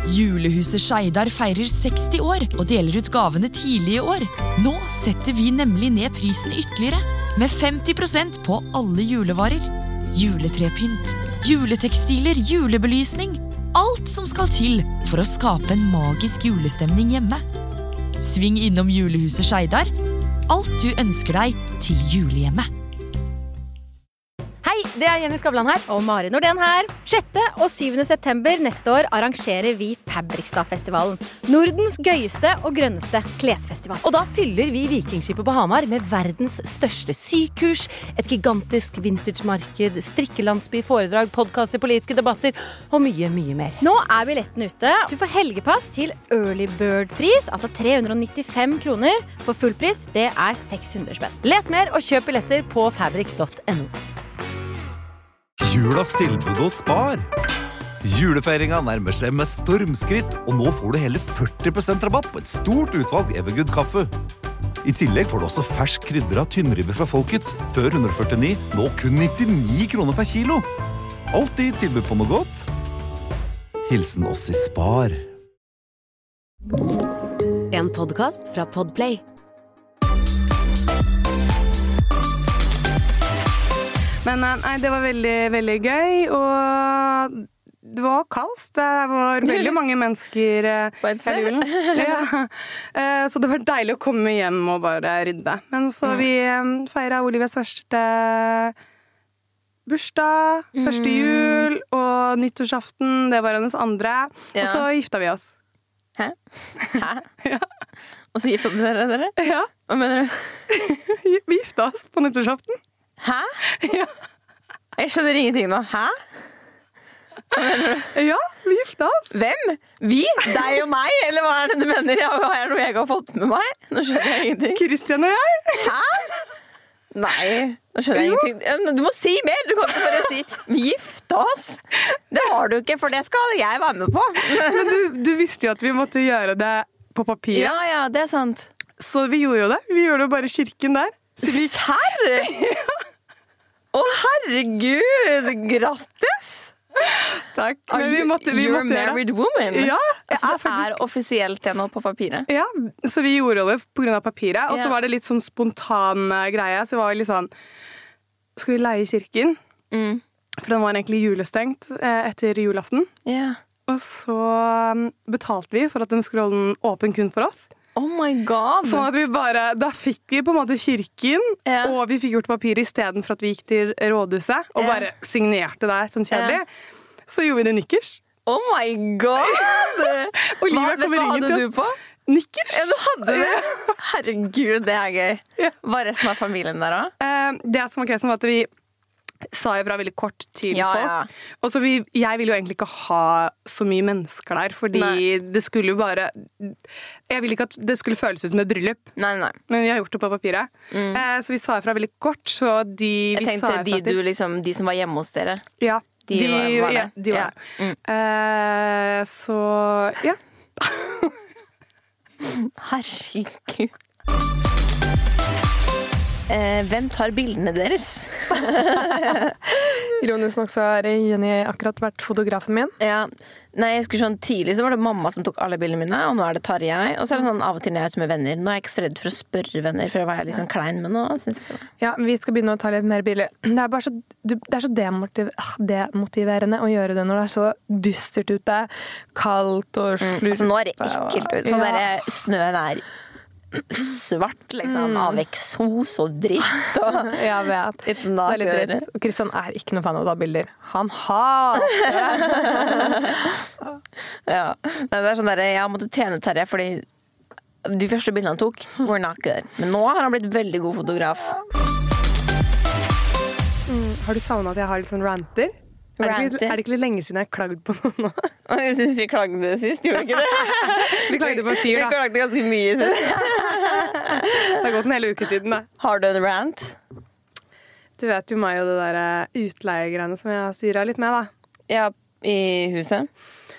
Julehuset Skeidar feirer 60 år og deler ut gavene tidlig i år. Nå setter vi nemlig ned prisen ytterligere, med 50% på alle julevarer. Juletrepynt, juletekstiler, julebelysning. Alt som skal til for å skape en magisk julestemning hjemme. Sving innom Julehuset Skeidar. Alt du ønsker deg til julehjemmet. Hei, det Jenny Skavlan her. Og Mari Nordén her. 6. og 7. september neste år arrangerer vi Fabrikstad-festivalen. Nordens gøyeste og grønneste klesfestival. Og da fyller vi Vikingskipet på Hamar med verdens største sykurs, et gigantisk vintage-marked, strikkelandsby, foredrag, podcaster, politiske debatter og mye, mye mer. Nå billetten ute. Du får helgepass til early bird-pris, altså 395 kroner. For fullpris, det 600 spenn. Les mer og kjøp billetter på fabric.no. Julas tilbud og spar. Julefeiringen nærmer seg med stormskritt, og nå får du hele 40% rabatt på et stort utvalg Evergood kaffe. I tillegg får du også fersk krydder av tynnribbe fra Folkets, før 149, nå kun 99 kroner per kilo. Alltid tilbud på noe godt. Hilsen oss i Spar. En podcast fra Podplay. Men nei, det var veldig, veldig gøy, og det var kaos. Det var veldig mange mennesker på et sted. hele julen. Ja. Så det var deilig å komme hjem og bare rydde. Men så vi feiret Olivias første bursdag, første jul og nyttårsaften. Det var hennes andre. Og så gifta vi oss. Hæ? Ja. Og så gifta dere? Ja. Hva mener du? Vi gifta oss på nyttårsaften. Hæ? Ja. Jeg skjønner ingenting nå. Hæ? Ja, vi gifta oss. Hvem? Vi? Deg og meg? Eller hva det du mener? Har jeg noe jeg har fått med meg? Nå skjønner jeg ingenting. Christian og jeg. Hæ? Nei, nå skjønner jeg ingenting. Du må si mer. Du kan ikke bare si vi gifta oss. Det har du ikke, for det skal jeg være med på. Men du visste jo at vi måtte gjøre det på papir. Ja, det sant. Så vi gjorde jo det. Vi gjorde jo bare i kirken der. Serr? Ja. Å, herregud! Grattis! Takk. Men you're a married woman? Ja. Altså, det offisielt det nå på papiret? Ja, så vi gjorde det på grunn av papiret. Og så var det litt sånn spontan greie. Så det var litt sånn, skal vi leie kirken? For den var egentlig julestengt etter julaften. Ja. Og så betalte vi for at den skulle holde den åpen kun for oss. Oh my god! Sånn at da fikk vi på en måte kirken, og vi fikk gjort papir i stedet for at vi gikk til rådhuset, og bare signerte der, sånn kjedelig. Så gjorde vi det nikkers. Oh my god! Hva hadde du på? Nikkers. Ja, du hadde det? Herregud, det gøy. Var resten av familien der også? Det som var kresen var at vi sa jo fra veldig kort til folk. Og så jeg ville jo egentlig ikke ha så mye mennesker der, fordi det skulle jo bare jeg ville ikke at det skulle føles ut som et bryllup. Nei. Men vi har gjort det på papiret. Så vi sa fra veldig kort, så jeg tenkte de som var hjemme hos dere. Ja, de var det. De var det. Så, ja. Herregud. Hvem tar bildene deres? Ironisk nok så har Jenny akkurat vært fotografen min. Ja, nei, jeg skulle sånn tidlig så var det mamma som tok alle bildene mine, og nå er det Tarjei. Og så er det sånn av og til når jeg er ute med venner. Nå er jeg ikke så redd for å spørre venner, for å være litt sånn klein, men nå synes jeg det. Ja, vi skal begynne å ta litt mer bilder. Det er bare så demotiverende å gjøre det når det er så dystert ute, kaldt og slutt. Altså nå er det ekkelt ut. Sånn der snøen er svart, liksom, av eksos og dritt og jeg vet, så det er litt dritt. Og Kristian er ikke noe fan av å ta bilder. Han hater ja, det er sånn der, jeg har måttet trene Terje fordi de første bildene han tok were not good, men nå har han blitt veldig god fotograf. Har du savnet at jeg har litt sånn ranter? Er det ikke litt lenge siden jeg har klagd på noen nå? Jeg synes vi klagde sist, gjorde ikke det? Vi klagde på en fyr, da. Vi klagde ganske mye sist. Det har gått en hel uke siden, da. Har du en rant? Du vet jo meg og det der utleiegreiene som jeg har styret litt med, da. Ja, i huset?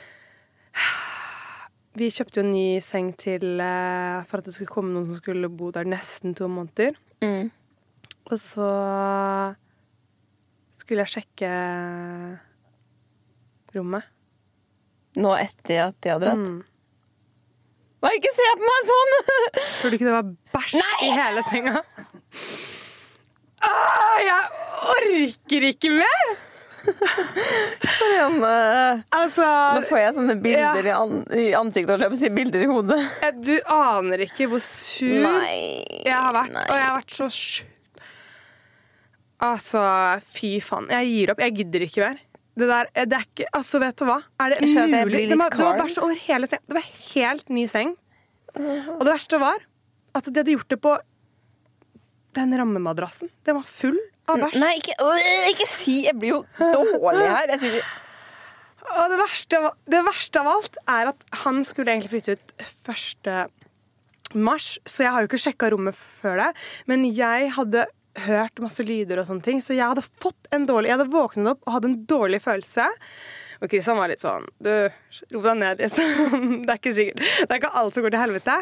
Vi kjøpte jo en ny seng til for at det skulle komme noen som skulle bo der nesten 2 måneder. Og så skulle jeg sjekke rommet. Nå etter at de hadde dratt. Hva, ikke se på meg sånn! Tror du ikke det var bæsj i hele senga? Jeg orker ikke mer! Janne, Altså, nå får jeg sånne bilder i ansiktet, og bilder i hodet. Du aner ikke hvor sur jeg har vært, og jeg har vært så sjukt. Altså, fy faen. Jeg gir opp. Jeg gidder ikke mer. Det er ikke, altså vet du hva? Er det mulig? Det var bæsj over hele sengen. Det var helt ny seng. Og det verste var at de hadde gjort det på den rammemadrassen. Den var full av bæsj. Nei, ikke si. Jeg blir jo dårlig her. Jeg sier... Og det verste av alt er at han skulle egentlig flytte ut 1. mars, så jeg har jo ikke sjekket rommet før det, men jeg hadde hørt masse lyder og sånne ting, så jeg hadde våknet opp og hadde en dårlig følelse. Og Kristian var litt sånn, du, ro deg ned, liksom. Det er ikke sikkert. Det er ikke alt som går til helvete.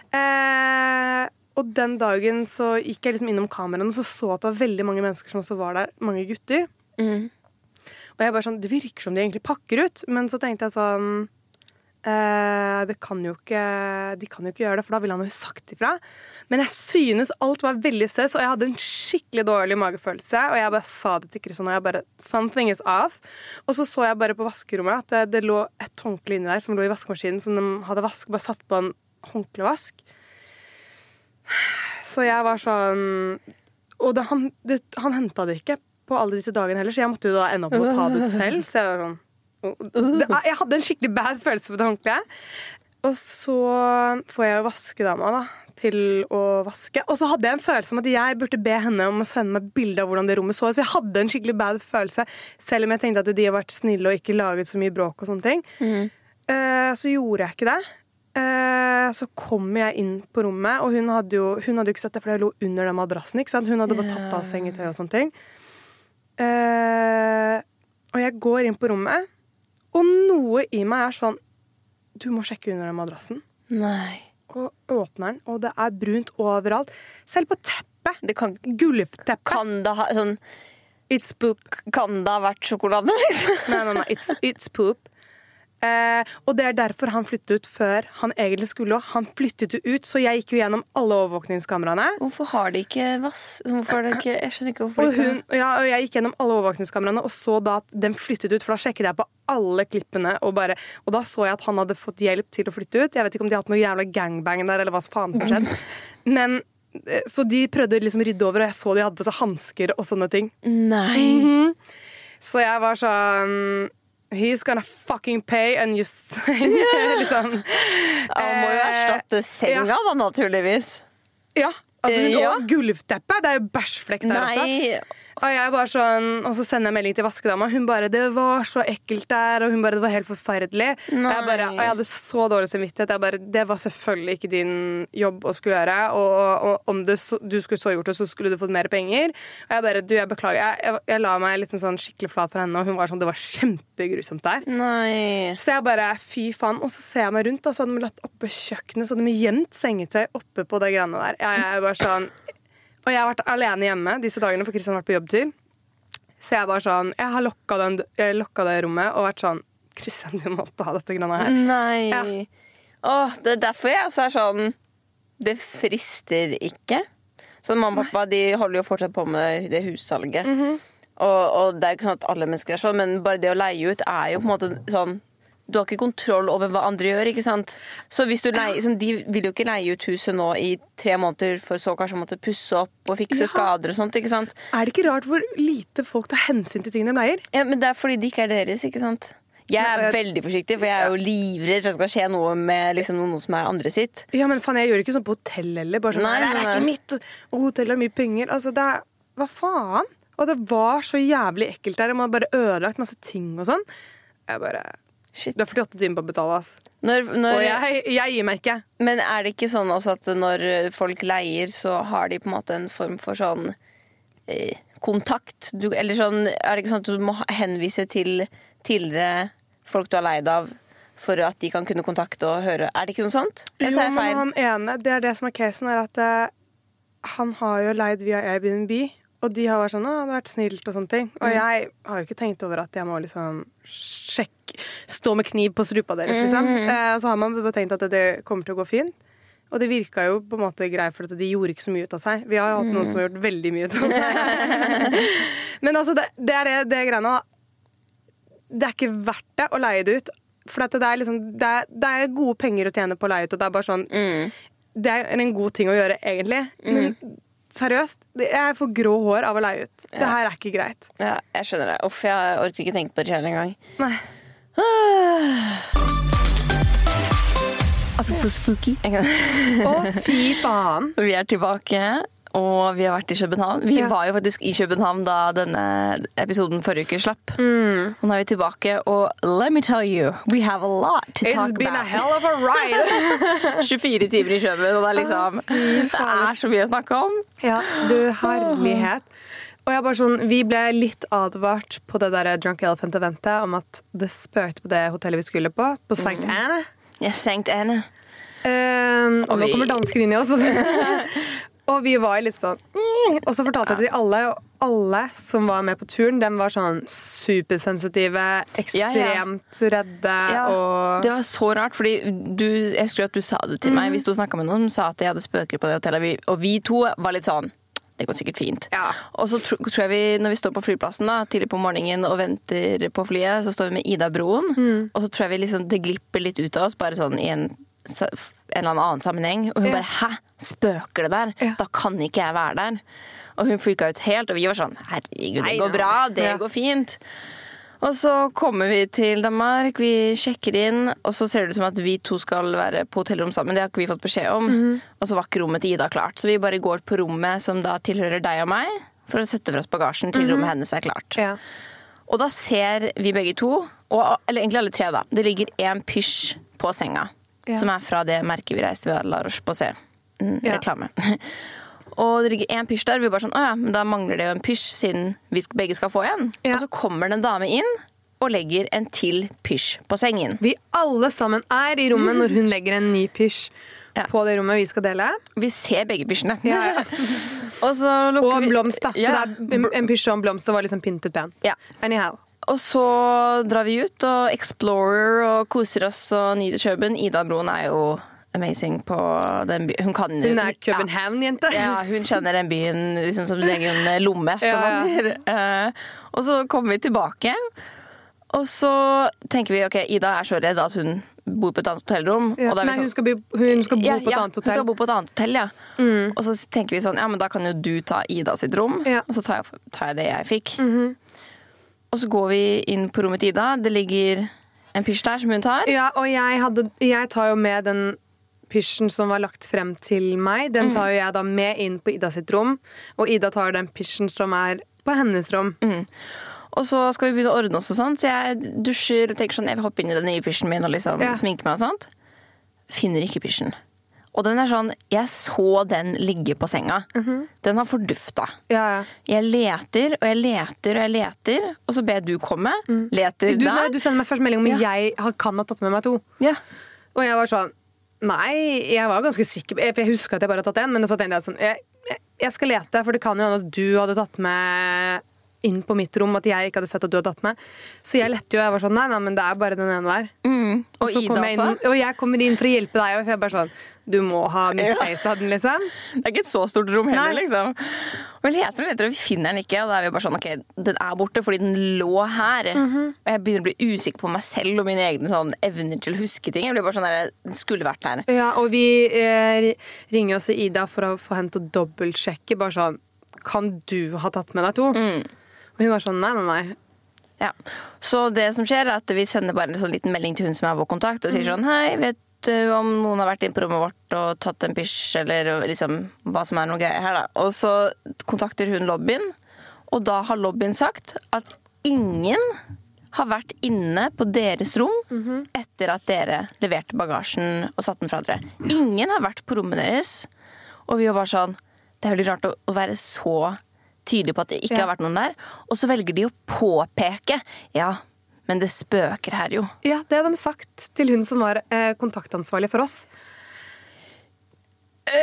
Og den dagen så gikk jeg liksom innom kameraen og så at det var veldig mange mennesker som også var der, mange gutter. Og jeg bare sånn, det virker som de egentlig pakker ut, men så tenkte jeg sånn, de kan jo ikke gjøre det, for da ville han jo sagt ifra. Men jeg synes alt var veldig stress, og jeg hadde en skikkelig dårlig magefølelse, og jeg bare sa det til Kristian, og jeg bare, something is off. Og så jeg bare på vaskerommet at det lå et håndkle inni der som lå i vaskemaskinen, som de hadde bare satt på en håndklevask. Så jeg var sånn, og han hentet det ikke på alle disse dagene heller, så jeg måtte jo da ende opp med å ta det ut selv, så jeg var sånn, jeg hadde en skikkelig bad følelse på det håndkleet. Og så får jeg vaskedama da til å vaske. Og så hadde jeg en følelse om at jeg burde be henne om å sende meg bilde av hvordan det rommet så. Så jeg hadde en skikkelig bad følelse, selv om jeg tenkte at de har vært snille og ikke laget så mye bråk og sånne ting. Så gjorde jeg ikke det. Så kom jeg inn på rommet, og hun hadde jo ikke sett det, for jeg lå under den madrassen, ikke sant? Hun hadde bare tatt av sengetøy og sånne ting. Og jeg går inn på rommet, og noe i meg er sånn, du må sjekke under den madrassen. Nei. Og åpner den, og det er brunt overalt. Selv på teppet. Gulvteppet. Kan det ha sånn... It's poop. Kan det ha vært sjokolade, liksom? Nei. It's poop. Og det er derfor han flyttet ut før han egentlig skulle. Han flyttet ut, så jeg gikk jo gjennom alle overvåkningskameraene. Hvorfor har de ikke Hvorfor er det ikke... Jeg skjønner ikke hvorfor og jeg gikk gjennom alle overvåkningskameraene og så da at den flyttet ut, for da sjekket jeg på alle klippene, og da så jeg at han hadde fått hjelp til å flytte ut. Jeg vet ikke om de har hatt noe jævla gangbang der, eller hva faen som skjedde. Men, så de prøvde liksom å rydde over, og jeg så de hadde på seg handsker og sånne ting. Nei. Så jeg var sånn... He's gonna fucking pay and you sing. Liksom. Han må jo erstatte senga da, naturligvis. Ja, og gulvteppet. Det er jo bæsjflekk der også. Og jeg bare sånn, og så sender jeg melding til vaskedama. Hun bare, det var så ekkelt der, og hun bare, det var helt forferdelig. Og jeg hadde så dårlig samvittighet. Jeg bare, det var selvfølgelig ikke din jobb å skulle gjøre, og om du skulle så gjort det, så skulle du fått mer penger. Og jeg bare, jeg beklager. Jeg la meg litt sånn skikkelig flat for henne, og hun var sånn, det var kjempegrusomt der. Nei. Så jeg bare, fy faen. Og så ser jeg meg rundt, og så hadde de latt oppe kjøkkenet, så hadde de gjemt sengetøy oppe på det greiene der. Jeg bare sånn... Og jeg har vært alene hjemme disse dagene, for Kristian har vært på jobbtur. Så jeg bare sånn, jeg har lokket det rommet og vært sånn, Kristian, du måtte ha dette grannet her. Nei. Ja. Det er derfor jeg også er sånn, det frister ikke. Så mamma og pappa, de holder jo fortsatt på med det hussalget. Og det er jo ikke sånn at alle mennesker er sånn, men bare det å leie ut er jo på en måte sånn, du har ikke kontroll over hva andre gjør, ikke sant? Så hvis du sånn, de vil jo ikke leie ut huset nå i 3 måneder, for så kanskje måtte pusse opp og fikse skader og sånt, ikke sant? Er det ikke rart hvor lite folk tar hensyn til tingene de leier? Ja, men det er fordi det ikke er deres, ikke sant? Jeg er veldig forsiktig, for jeg er jo livredd for at det skal skje noe med liksom, noe som er andre sitt. Ja, men faen, jeg gjør ikke sånn på hotell heller, bare sånn, nei, det er ikke mitt, og hotell har mye penger, altså det er, hva faen? Og det var så jævlig ekkelt der, og man har bare ødelagt masse ting og sånn. Jeg bare... Shit. Du har 48 timer på å betale, ass. Og jeg gir meg ikke. Men er det ikke sånn også at når folk leier, så har de på en måte en form for sånn kontakt? Eller sånn, er det ikke sånn at du må henvise til tidligere folk du har leid av, for at de kan kunne kontakte og høre? Er det ikke noe sånt? Jo, men han ene, det er det som er casen, er at han har jo leid via Airbnb, Og de har vært sånn, det har vært snilt og sånne ting. Og jeg har jo ikke tenkt over at jeg må liksom stå med kniv på strupa deres, liksom. Så har man bare tenkt at det kommer til å gå fint. Og det virka jo på en måte greit, for at de gjorde ikke så mye ut av seg. Vi har jo hatt noen som har gjort veldig mye ut av seg. Men altså, det er det greiene. Det er ikke verdt det å leie det ut. For at det er liksom, det er gode penger å tjene på å leie ut, og det er bare sånn, det er en god ting å gjøre egentlig. Men seriøst, jeg får grå hår av å leie ut. Det her er ikke greit. Ja, jeg skjønner det. Uff, jeg orker ikke tenke på det selv en gang. Nei. Apropos spooky. Fy faen. Vi er tilbake, og vi har vært i København. Vi var jo faktisk i København da denne episoden forrige uke slapp. Og nå er vi tilbake, og let me tell you, we have a lot to talk about. It's been a hell of a ride. 24 timer i København, og det er liksom, det er så mye å snakke om. Ja, du herlighet. Og jeg bare sånn, vi ble litt advart på det der Drunk Elephant-eventet om at det spøkte på det hotellet vi skulle på St. Anne. Ja, St. Anne. Og nå kommer dansken inn i oss. Og vi var litt sånn og så fortalte jeg til alle som var med på turen, de var sånn supersensitive, ekstremt redde. Og det var så rart, fordi jeg husker at du sa det til meg hvis du snakket med noen som sa at de hadde spøker på det hotellet, og vi to var litt sånn, det går sikkert fint. Og så tror jeg vi, når vi står på flyplassen da, tidlig på morgenen og venter på flyet, så står vi med Ida-broen, og så tror jeg vi liksom, det glipper litt ut av oss, bare sånn i en eller annen sammenheng, og hun bare, hæ? Spøker det der? Da kan ikke jeg være der. Og hun freaket ut helt, og vi var sånn, herregud, det går bra, det går fint. Og så kommer vi til Danmark, vi sjekker inn, og så ser det ut som at vi to skal være på hotellrom sammen, det har ikke vi fått beskjed om. Og så var ikke rommet til Ida klart, så vi bare går på rommet som da tilhører deg og meg, for å sette fra oss bagasjen til rommet hennes er klart. Og da ser vi begge to, eller egentlig alle tre da, det ligger en pysj på senga. Som er fra det merket vi reiste ved La Roche-Posay. Reklame. Og det ligger en pysj der, vi er bare sånn, men da mangler det jo en pysj siden vi begge skal få en. Og så kommer det en dame inn og legger en til pysj på sengen. Vi alle sammen er i rommet når hun legger en ny pysj på det rommet vi skal dele. Vi ser begge pysjene. Og blomst da. Så det er en pysj og en blomst, det var liksom pyntet pen. Anyhow. Og så drar vi ut og explorer og koser oss og nyter Køben. Ida-broen er jo amazing på den byen. Hun er København-jente. Ja, hun kjenner den byen liksom som sin egen lomme, som man sier. Og så kommer vi tilbake, og så tenker vi, ok, Ida er så redd at hun bor på et annet hotellrom. Og da er vi sånn, hun skal bo på et annet hotell. Hun skal bo på et annet hotell, Og så tenker vi sånn, men da kan jo du ta Ida sitt rom, og så tar jeg det jeg fikk. Og så går vi inn på rommet til Ida. Det ligger en pysj der som hun tar. Ja, og jeg tar jo med den pysjen som var lagt frem til meg. Den tar jo jeg da med inn på Ida sitt rom. Og Ida tar den pysjen som er på hennes rom. Og så skal vi begynne å ordne oss og sånt. Så jeg dusjer og tenker sånn, jeg vil hoppe inn i den nye pysjen min og liksom sminke meg og sånt. Finner ikke pysjen. Og den er sånn, jeg så den ligge på senga. Den har fordufta. Jeg leter, og jeg leter, og jeg leter, og så ber du komme. Leter der. Du sender meg først melding om jeg kan ha tatt med meg 2. Og jeg var sånn, nei, jeg var ganske sikker, for jeg husker at jeg bare hadde tatt en, men så tenkte jeg sånn, jeg skal lete, for det kan jo at du hadde tatt med inn på mitt rom, at jeg ikke hadde sett at du hadde tatt med. Så jeg lette jo, jeg var sånn, nei, men det er bare den ene der. Og Ida også? Og jeg kommer inn for å hjelpe deg, og jeg bare sånn, du må ha misplaced den, liksom. Det er ikke et så stort rom heller, liksom. Og vi leter, og vi finner den ikke, og da er vi bare sånn, ok, den er borte fordi den lå her. Og jeg begynner å bli usikker på meg selv og mine egne sånn evner til å huske ting. Jeg blir bare sånn der, den skulle vært her. Ja, og vi ringer også Ida for å få henne til å dobbeltsjekke, bare sånn, kan du ha tatt med deg 2? Og hun var sånn, nei. Ja, så det som skjer er at vi sender bare en sånn liten melding til hun som er vår kontakt, og sier sånn, hei, vet du om noen har vært inn på rommet vårt og tatt en pysj, eller liksom hva som er noe greier her da. Og så kontakter hun lobbyen, og da har lobbyen sagt at ingen har vært inne på deres rom etter at dere leverte bagasjen og satt den fra dere. Ingen har vært på rommet deres, og vi var bare sånn, det er veldig rart å være så tydelig på at det ikke har vært noen der, og så velger de å påpeke, men det spøker her jo. Ja, det hadde de sagt til hun som var kontaktansvarlig for oss.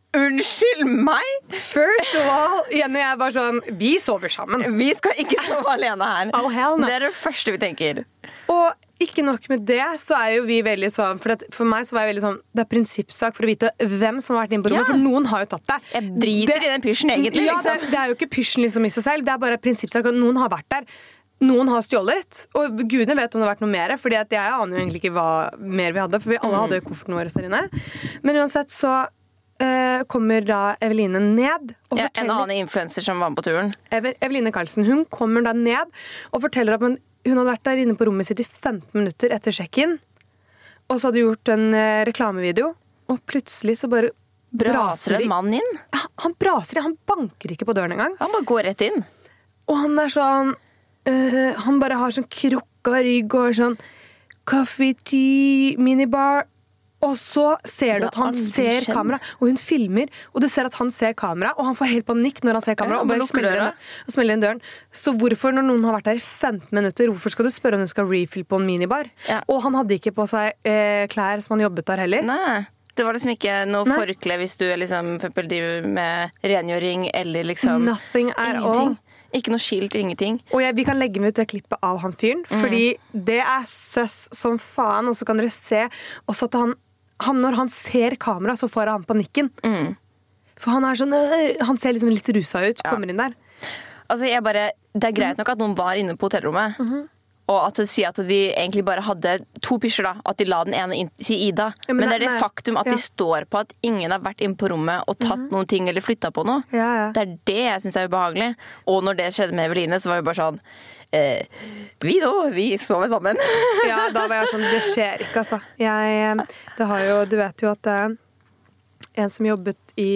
Unnskyld meg? First of all, Jenny er bare sånn, vi sover sammen. Vi skal ikke sove alene her. Oh, hell no. Det det første vi tenker. Og ikke nok med det, så jo vi veldig sånn, for meg så var jeg veldig sånn, det prinsippsak for å vite hvem som har vært inne på rommet, for noen har jo tatt det. Jeg driter i den pysjen egentlig, ja, liksom. Det jo ikke pysjen liksom i seg selv, det bare prinsippsak at noen har vært der. Noen har stjålet, og gudene vet om det har vært noe mer, fordi at jeg aner jo egentlig ikke hva mer vi hadde, for vi alle hadde jo kofferten vår der inne. Men uansett så kommer da Eveline ned og forteller... En annen influencer som var med på turen. Eveline Karlsen, hun kommer da ned og forteller at hun hadde vært der inne på rommet sitt i 15 minutter etter check-in, og så hadde gjort en reklamevideo, og plutselig så bare braser en mann inn? Han braser inn, han banker ikke på døren engang. Han bare går rett inn. Og han sånn, han bare har sånn krukka rygg og sånn coffee, tea, minibar. Og så ser du at han ser kamera, og hun filmer, og du ser at han ser kamera, og han får helt panikk når han ser kamera, og bare smeller inn døren. Så hvorfor, når noen har vært der i 15 minutter, hvorfor skal du spørre om hun skal refill på en minibar? Ja. Og han hadde ikke på seg klær som han jobbet der heller. Nei. Det var liksom ikke noe forkle hvis du liksom, for eksempel driver med rengjøring, eller liksom nothing at all. Ikke noe skilt, ingenting. Og vi kan legge med ut det klippet av han fyren, fordi det søss som faen, og så kan dere se også at han når han ser kamera, så får han panikken. For han sånn, han ser liksom litt rusa ut, kommer inn der. Altså, det greit nok at noen var inne på hotellrommet, og at de sier at de egentlig bare hadde 2 pysjer da, at de la den ene inn til Ida. Men det det faktum at de står på at ingen har vært inne på rommet og tatt noen ting eller flyttet på noe. Det det jeg synes ubehagelig. Og når det skjedde med Eveline, så var vi bare sånn, vi sover sammen. Ja, da var jeg sånn, det skjer ikke, altså. Det har jo, du vet jo at en som jobbet i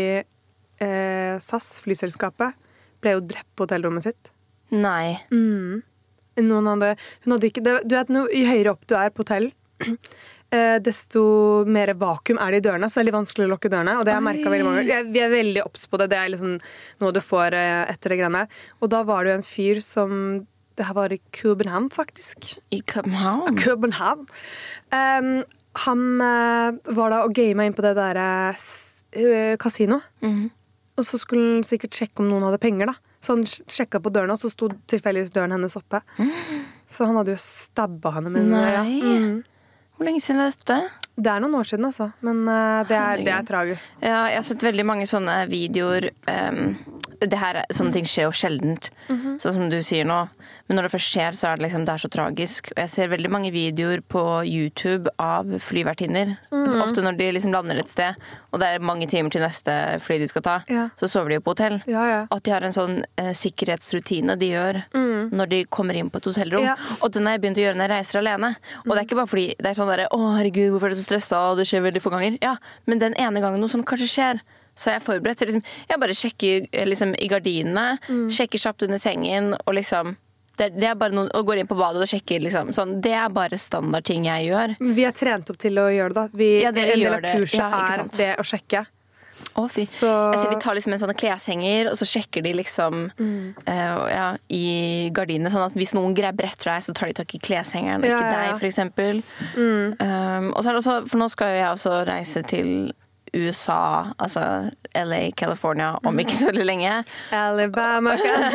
SAS, flyselskapet, ble jo drept på hotellrommet sitt. Nei. Hun hadde ikke, du vet, jo høyere opp du på hotell, desto mer vakuum det i dørene, så det litt vanskelig å lukke dørene, og det har jeg merket veldig mange ganger. Vi veldig obs på det, det liksom noe du får etter det greiene. Og da var det jo en fyr som, det her var i København faktisk. I København? København. Han var da og gamet inn på det der kasino, og så skulle han sikkert sjekke om noen hadde penger da. Så han sjekket på dørene, og så stod tilfeldigvis døren hennes oppe. Så han hadde jo stabbet henne med Hvor lenge siden dette? Det noen år siden, altså. Men det tragisk. Ja, jeg har sett veldig mange sånne videoer. Sånne ting skjer jo sjeldent, sånn som du sier nå. Men når det først skjer, så det liksom, det så tragisk. Og jeg ser veldig mange videoer på YouTube av flyvertinner. Ofte når de liksom lander et sted, og det mange timer til neste fly de skal ta, så sover de jo på hotell. At de har en sånn sikkerhetsrutine de gjør når de kommer inn på et hotellrom. Og den har jeg begynt å gjøre når jeg reiser alene. Og det ikke bare fordi det sånn der, å herregud, hvorfor du så stresset, og det skjer veldig få ganger. Ja, men den ene gangen noe sånn kanskje skjer, så jeg forberedt. Så liksom, jeg bare sjekker liksom, i gardinene, sjekker kjapt under sengen, og liksom det bare noen, og går inn på badet og sjekker liksom, sånn, det bare standard ting jeg gjør. Vi trent opp til å gjøre det da. En del av kurset det å sjekke. Jeg ser de tar liksom en sånne kleshenger, og så sjekker de liksom i gardinene, sånn at hvis noen grabber etter deg, så tar de tak i kleshengeren, og ikke deg for eksempel. Og så det også, for nå skal jeg også reise til USA, altså LA, California, om ikke så veldig lenge. Alabama.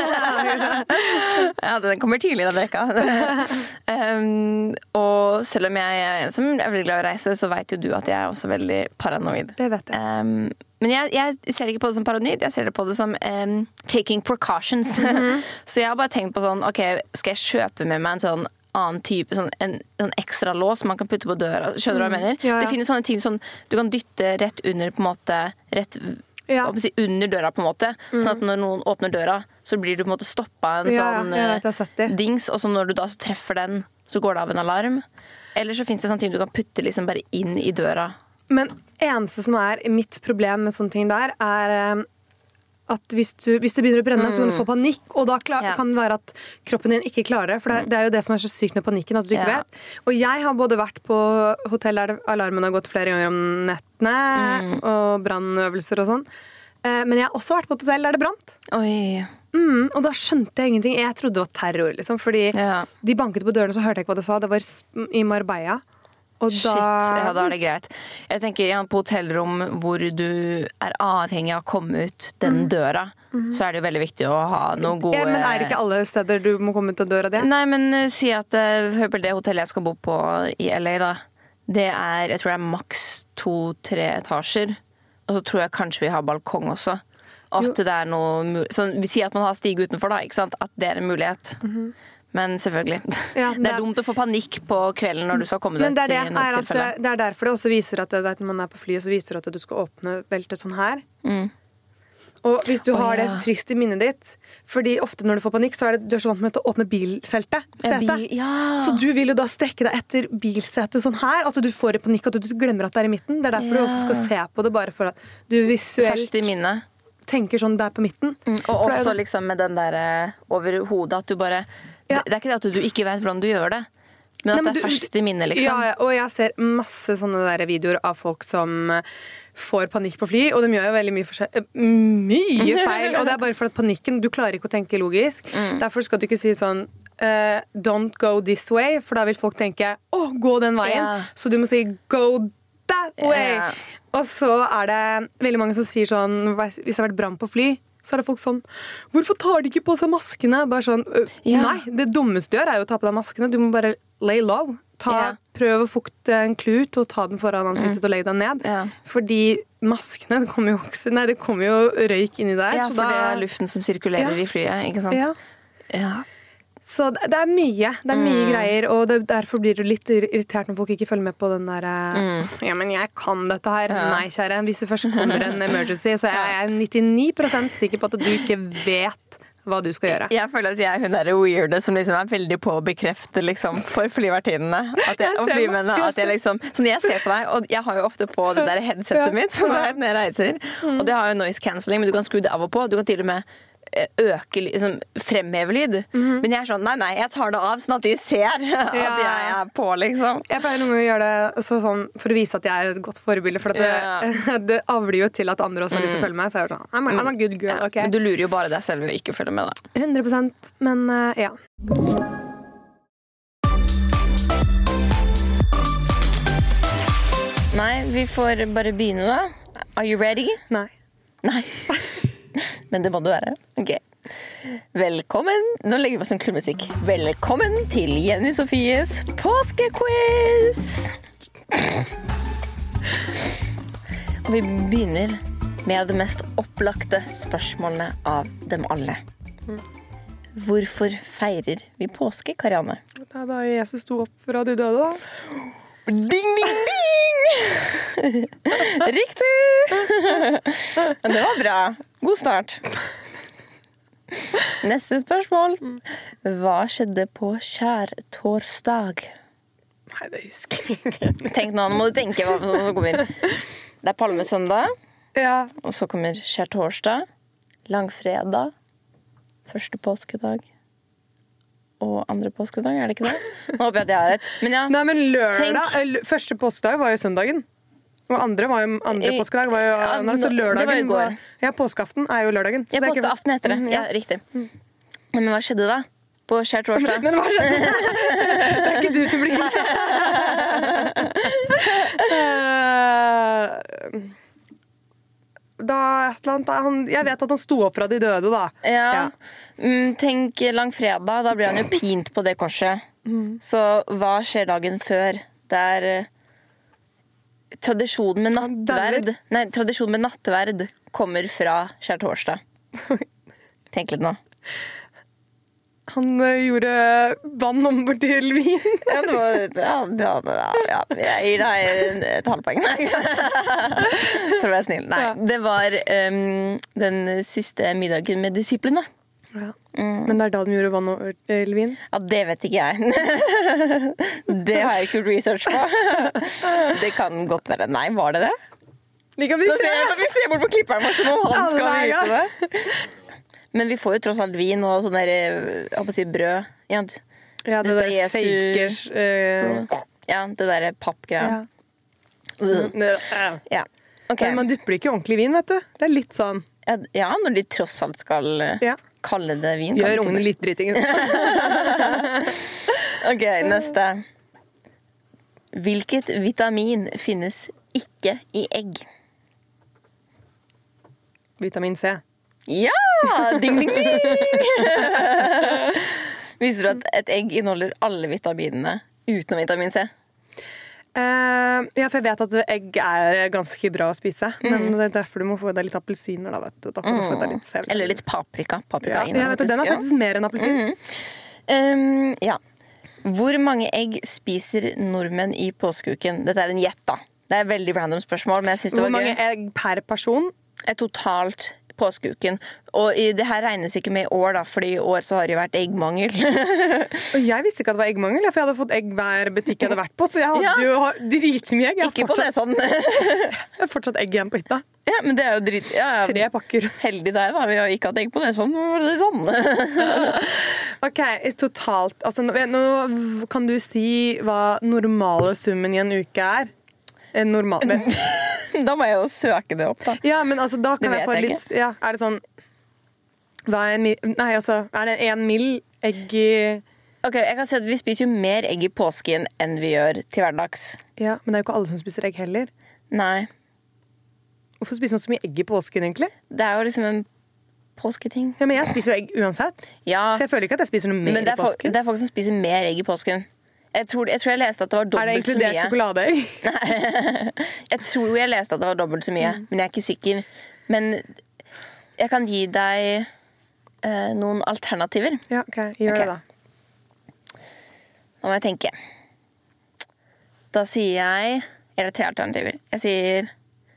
Ja, den kommer tidlig i den rekka. Og selv om jeg som er veldig glad i å reise, så vet jo du at jeg også veldig paranoid. Det vet jeg. Men jeg ser ikke på det som paranoid, jeg ser det på det som taking precautions. Så jeg har bare tenkt på sånn, ok, skal jeg kjøpe med meg en sånn annen type, en ekstra lås man kan putte på døra, skjønner du hva jeg mener? Det finnes sånne ting som du kan dytte rett under på en måte, under døra på en måte, sånn at når noen åpner døra, så blir du på en måte stoppet en dings, og så når du da treffer den, så går det av en alarm. Eller så finnes det sånne ting du kan putte liksom bare inn i døra. Men eneste som mitt problem med sånne ting der, at hvis det begynner å brenne, så kan du få panikk, og da kan det være at kroppen din ikke klarer det, for det jo det som så sykt med panikken, at du ikke vet. Og jeg har både vært på hotell der alarmen har gått flere ganger om nettene, og brannøvelser og sånn, men jeg har også vært på hotell der det brant. Og da skjønte jeg ingenting. Jeg trodde det var terror, liksom, fordi de banket på dørene, så hørte jeg ikke hva det sa. Det var i Marbella. Og Shit, da det greit. Jeg tenker på hotellrom hvor du avhengig av å komme ut den døra, så det jo veldig viktig å ha noen gode... Men det ikke alle steder du må komme ut av døra di? Nei, men si at hør på det hotellet jeg skal bo på i LA da. Jeg tror det maks 2-3 etasjer. Og så tror jeg kanskje vi har balkong også. At det noe... Så vi sier at man har stige utenfor da, ikke sant? At det en mulighet. Men selvfølgelig. Ja, det dumt å få panikk på kvelden når du skal komme deg til nødstilfelle. Det derfor det også viser at når man på flyet, så viser det at du skal åpne beltet sånn her. Og hvis du har det frist i minnet ditt, fordi ofte når du får panikk, så du så vant med å åpne bilsetet. Så du vil jo da strekke deg etter bilsetet sånn her, at du får panikk, at du glemmer at det i midten. Det derfor du også skal se på det, bare for at du visuelt i minnet. Tenker sånn der på midten. Og også liksom med den der over hodet, at du bare... Det ikke det at du ikke vet hvordan du gjør det, men at det ferskt i minnet, liksom. Ja, og jeg ser masse sånne der videoer av folk som får panikk på fly, og de gjør jo veldig mye feil, og det bare for at panikken, du klarer ikke å tenke logisk. Derfor skal du ikke si sånn don't go this way, for da vil folk tenke gå den veien. Så du må si go that way. Og så det veldig mange som sier sånn, hvis det har vært brann på fly, så det folk sånn, hvorfor tar de ikke på seg maskene? Bare sånn, nei, det dummeste du gjør jo å ta på deg maskene. Du må bare lay low. Prøv å fukte en klut og ta den foran ansiktet og legge den ned. Fordi maskene, det kommer jo røyk inni der. Ja, for det luften som sirkulerer i flyet, ikke sant? Ja. Så det mye. Det mye greier, og derfor blir du litt irritert når folk ikke følger med på den der ja, men jeg kan dette her. Nei, kjære. Hvis det først kommer en emergency, så jeg 99% sikker på at du ikke vet hva du skal gjøre. Jeg føler at hun weirde som liksom veldig på å bekrefte liksom, for flyvertinnene og flymennene at jeg liksom, så når jeg ser på deg, og jeg har jo ofte på det der headsetet mitt som når jeg reiser, og det har jo noise cancelling, men du kan skru det av og på, du kan til og med øke, liksom, fremheve lyd. Men jeg sånn, nei, jeg tar det av sånn at de ser at jeg på, liksom. Jeg pleier noen ganger å gjøre det sånn, for å vise at jeg et godt forbilde, for at det avler jo til at andre også har lyst til å følge med, så jeg sånn, I'm a good girl, ok. Men du lurer jo bare deg selv ved å ikke følge med da. 100%, men ja. Nei, vi får bare begynne da. Are you ready? Nei. Men det må du være. Ok. Velkommen. Nå legger vi oss en kul musikk. Velkommen til Jenny Sofies påskequiz. Og vi begynner med det mest opplagte spørsmålene av dem alle. Hvorfor feirer vi påske, Karianne? Det da Jesus sto opp fra de døde da. Ding, ding, ding! Riktig! Men det var bra. God start. Neste spørsmål. Hva skjedde på skjærtorsdag? Nei, det husker jeg ikke. Tenk nå må du tenke hva som kommer. Det palmesøndag. Ja. Og så kommer skjærtorsdag. Langfredag. Første påskedag. Og andre påskedag, det ikke det? Nå håper jeg at jeg har rett. Men ja. Nei, men lørdag, første påskedag var jo søndagen. Og andre påskedag var jo så lørdagen. Det var i går. Ja, påskeaften jo lørdagen. Ja, påskeaften heter det. Ja, riktig. Men hva skjedde da? På skjærtorsdag? Men hva skjedde? Det ikke du som blir kvitt. Jeg vet at han sto opp fra de døde da. Ja. Tenk langfredag, da blir han jo pint på det korset. Så hva skjer dagen før? Det tradisjonen med nattverd. Nei, tradisjonen med nattverd kommer fra skjærtorsdag. Tenk litt nå. Han gjorde vann om bort til vin. Ja, jeg gir deg et halvpoeng. For å være snill. Nei, det var den siste middagen med disiplene. Ja. Men det da de gjorde vann over til vin? Ja, det vet ikke jeg. Det har jeg ikke gjort research på. Det kan godt være. Nei, var det det? Vi ser bort på klipperen som om han skal vite det. Men vi får jo tross alt vin og sånn der, jeg håper å si brød. Ja, det der fakers. Ja, det der pappgreia. Ja. Okay. Men man dypper ikke ordentlig vin, vet du. Det litt sånn. Ja, når de tross alt skal kalle det vin. Gjør ungene litt driting. Ok, neste. Hvilket vitamin finnes ikke i egg? Vitamin C. Ja! Ding, ding, ding! Visste du at et egg inneholder alle vitaminene utenom vitamin C? Ja, for jeg vet at egg er ganske bra å spise. Men det er derfor du må få deg litt appelsiner da, vet du. Da kan du få deg litt C-vitamin. Eller litt paprika. Ja, jeg vet at den er faktisk mer enn appelsin. Ja. Hvor mange egg spiser nordmenn i påskeuken? Dette er en gjett, da. Det er et veldig random spørsmål, men jeg synes det var gøy. Hvor mange egg per person? Totalt påskeuken. Og det her regnes ikke med i år, da, fordi i år så har det jo vært eggmangel. Og jeg visste ikke at det var eggmangel, for jeg hadde fått egg hver butikk jeg hadde vært på, så jeg hadde jo dritmye egg. Ikke på det sånn. Jeg har fortsatt egg igjen på hytta. Ja, men det er jo drit... Ja, 3 pakker. Heldig der, da. Vi har ikke hatt egg på det sånn. Ok, totalt. Altså, nå kan du si hva normale summen i en uke er? Normal... Da må jeg jo søke det opp, da. Ja, men altså, da kan Det jeg få vet jeg litt... Ja, er det sånn... Nei, altså, er det 1 mill. Egg i... Ok, jeg kan si at vi spiser jo mer egg i påsken enn vi gjør til hverdags. Ja, men det er jo ikke alle som spiser egg heller. Nei. Hvorfor spiser man så mye egg i påsken, egentlig? Det er jo liksom en påsketing. Ja, men jeg spiser jo egg uansett. Ja. Så jeg føler ikke at jeg spiser noe mer Men det i påsken. det er folk som spiser mer egg i påsken. Jeg tror jeg leste at det var dobbelt så mye. Er det inkludert sjokoladeegg? Jeg tror jeg leste at det var dobbelt så mye, men jeg er ikke sikker. Men jeg kan gi deg noen alternativer. Ja, ok. Gjør det da. Nå må jeg tenke. Da sier jeg... Eller 3 alternativer. Jeg sier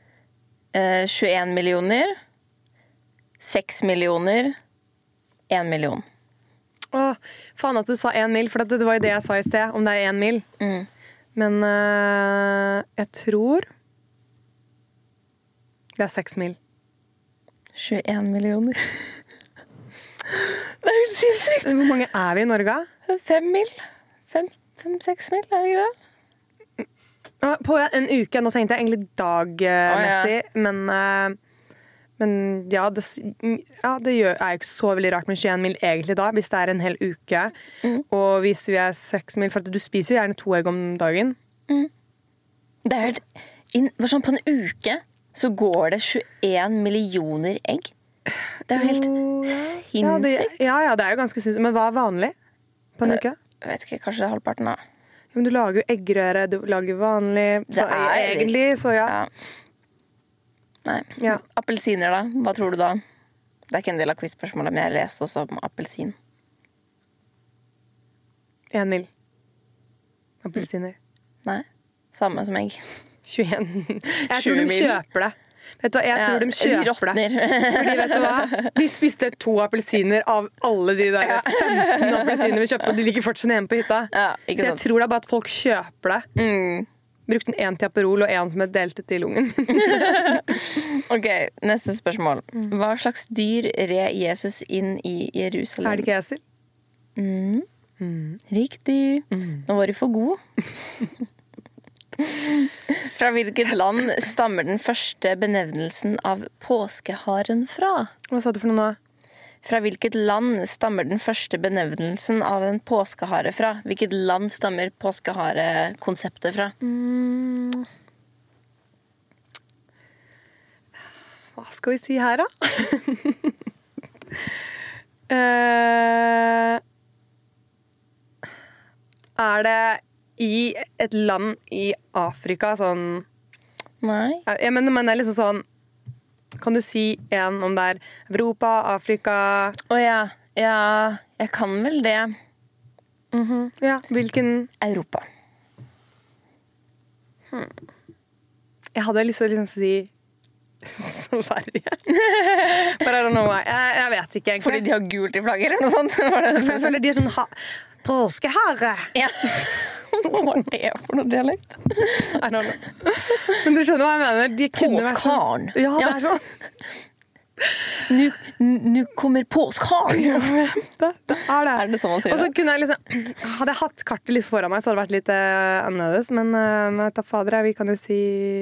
21 millioner, 6 millioner, 1 million. Åh, faen at du sa 1 mil, for det var jo det jeg sa i sted, om det er 1 mil. Men jeg tror det er 6 mil. 21 millioner. Det er helt sinnssykt. Hvor mange er vi i Norge? 5 mil. 5-6 mil, er vi ikke det? På en uke, nå tenkte jeg egentlig dagmessig, men ja, det er jo ikke så veldig rart med 21 mil egentlig da, hvis det er en hel uke. Og hvis vi er 6 mil, for du spiser jo gjerne 2 egg om dagen. Det er sånn på en uke så går det 21 millioner egg. Det er jo helt sinnssykt. Ja, det er jo ganske sinnssykt. Men hva er vanlig på en uke? Jeg vet ikke, kanskje det er halvparten da. Men du lager jo eggrøre, du lager vanlig, så egentlig, så ja. Nei. Ja. Appelsiner da, hva tror du da? Det er ikke en del av quizspørsmålet, men jeg leste også om appelsin. 1 mil. Appelsiner. Nei, samme som egg. 21. Jeg tror de kjøper det. Vet du hva, jeg tror de kjøper det. Fordi vet du hva? Vi spiste 2 appelsiner av alle de der 15 appelsiner vi kjøpte, og de ligger fortsatt hjemme på hytta. Så jeg tror det er bare at folk kjøper det. Brukte den 1 til Aperol og 1 som er delt ut i lungen. Ok, neste spørsmål. Hva slags dyr red Jesus inn i Jerusalem? Er det ikke esel? Riktig. Nå var du for god. Fra hvilket land stammer den første benevnelsen av påskeharen fra? Hva sa du for noe nå? Fra hvilket land stammer den første benevnelsen av en påskehare fra? Hvilket land stammer påskeharekonseptet fra? Hva skal vi si her, da? Er det i et land i Afrika, sånn... Nei. Men det er liksom sånn... Kan du si en om det er Europa, Afrika... Ja, jeg kan vel det. Ja, hvilken... Europa. Jeg hadde lyst til å liksom si... Sverige. But I don't know why. Jeg vet ikke egentlig. Fordi de har gult i flagget eller noe sånt? For jeg føler de er sånn... Påskehare! Ja. Hva er det for noe dialekt? I don't know. Men du skjønner hva jeg mener? De Påskharen. Ja, det er sånn. Nå kommer påskharen. Det er det. Er det sånn man sier det? Og så kunne jeg liksom... Hadde jeg hatt kartet litt foran meg, så hadde det vært litt annerledes. Men ta fader, vi kan jo si...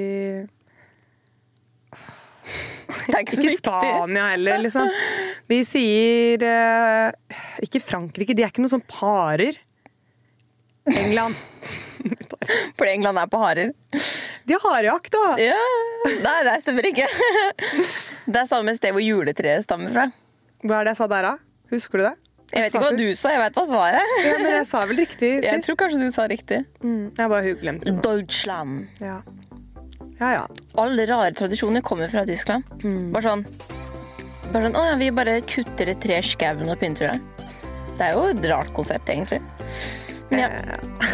Det er ikke Spania heller, liksom. Vi sier ikke Frankrike, de er ikke noe sånn parer. England. Fordi England på harer. De har harejakt, da. Ja. Nei, det stemmer ikke. Det samme sted hvor juletreet stammer fra. Hva det jeg sa der, da? Husker du det? Jeg vet ikke hva du sa, jeg vet hva svaret. Ja, men jeg sa vel riktig sist. Jeg tror kanskje du sa riktig. Jeg bare glemte det. Deutschland. Ja. Alle rare tradisjoner kommer fra Tyskland. Bare sånn, vi bare kutter et tre i skauen og pynter det. Det jo et rart konsept, egentlig. Men ja.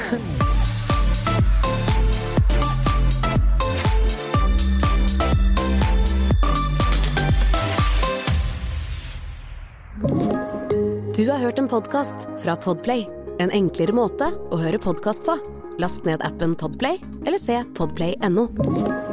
Du har hørt en podcast fra Podplay. En enklere måte å høre podcast på. Last ned appen Podplay, eller se podplay.no.